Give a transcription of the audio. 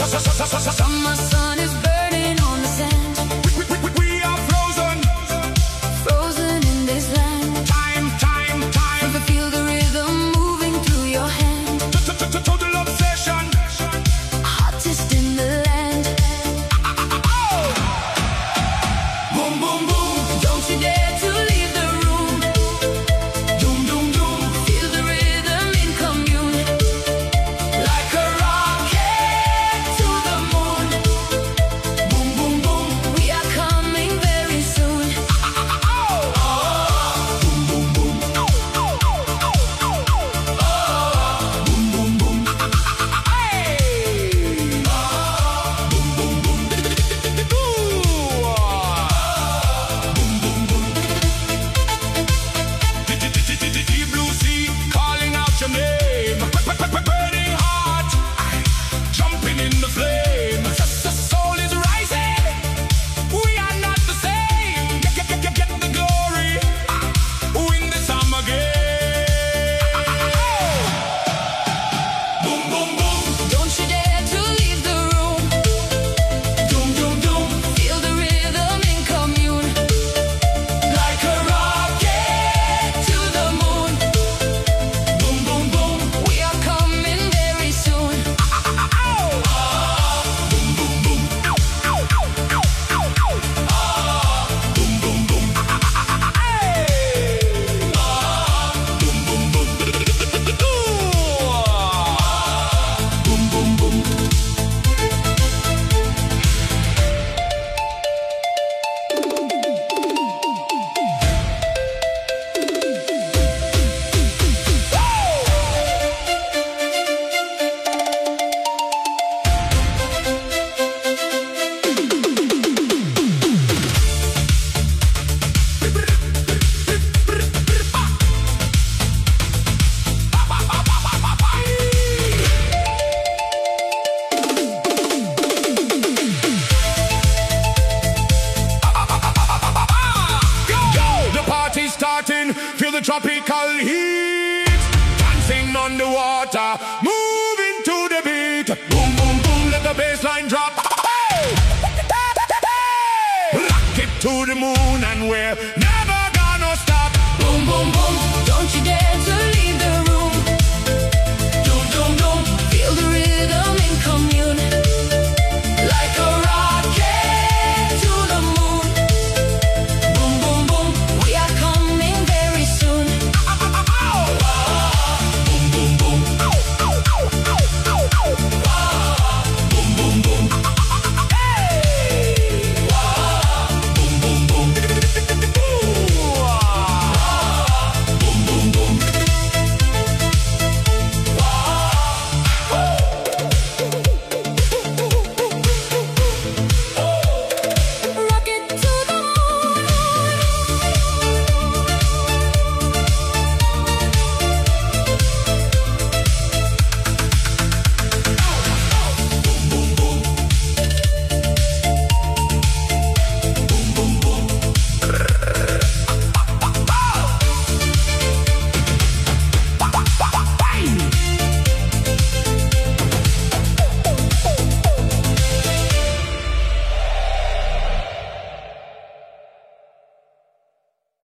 Summer sun is burning on the sand. We are frozen, Frozen in this land. time. Feel the rhythm moving through your hand. Total obsession. Hottest in the land. Boom, boom, boom. Don't you dare to leave the room. Doom, doom, doom. Feel the rhythm in commune. Like a rocket to the moon. Boom, boom, boom. We are coming very soon. Boom, boom, boom. Boom, boom, boom. Hey. Boom, boom, boom. Ooh. Boom, boom, boom. Deep blue sea calling out your name. Burning heart, jumping in the flame. Soul is rising. We are not the same. Get the glory. Win this summer game. Boom, boom, boom. Don't you dare to leave the room. Doom, doom, doom. Feel the rhythm in commune. Like a rocket to the moon. Boom, boom, boom. We are coming very soon. Boom, boom, boom. Boom, boom, boom. Hey. Boom, boom, boom. Boom, boom, boom. The party's starting, feel the tropical heat. Dancing on the water, moving to the beat. Boom, boom, boom, let the bass line drop. Hey! Rock it to the moon and we're